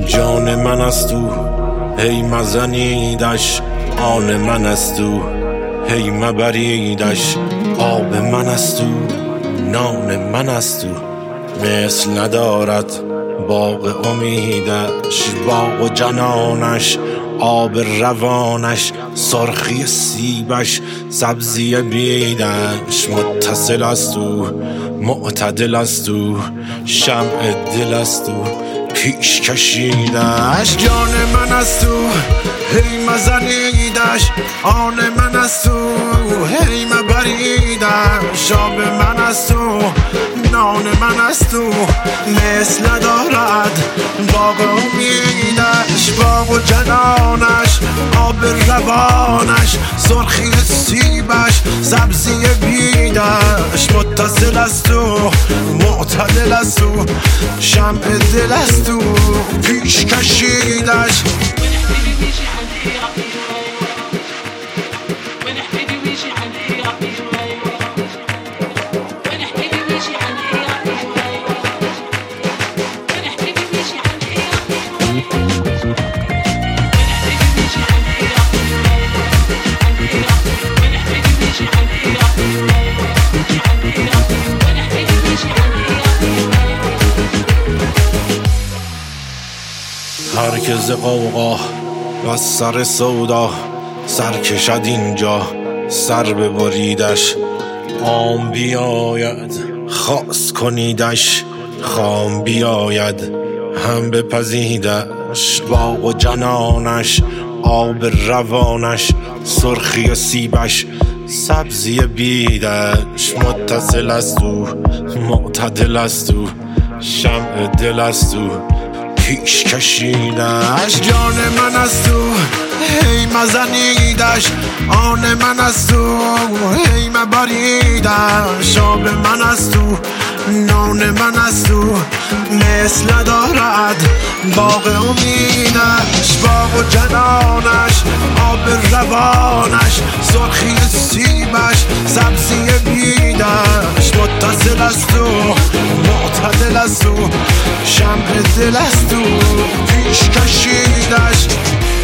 جان من است او هی مزنیدش، آن من است او هی مبریدش. آب من است او نان من است او، مثل ندارد باغ امیدش. باغ و جنانش آب روانش، سرخی سیبش سبزی بیدش. متصل است او معتدل است او، شمع دل است او پیش کشیدش. جان من است او هی مزنیدش، آن من است او هی مبریدش. آب من است او نان من است او، مثل ندارد باغ امیدش. باغ و جنانش آب روانش، سرخی سیبش سبزی بیدش. متصل است او معتدل است او، شمع دل است او پیش کشیدش. هر که ز غوغا و سر سودا سر کشد اینجا سر ببریدش. عام بیاید خاص کنیدش، خام بیاید هم بپزیدش. باغ و جنانش آب روانش، سرخی سیبش سبزی بیدش. متصل است او معتدل است او، شمع دل است او پیش کشیدش. جان من است او هی مزنیدش، آن من است او هی مبریدش. آب من است او نان من است او، مثل ندارد باغ امیدش. باغ و جنانش آب روانش، سرخی سیبش سبزی بیدش. متصل است او معتدل است او، شمع دل است او پیش کشیدش.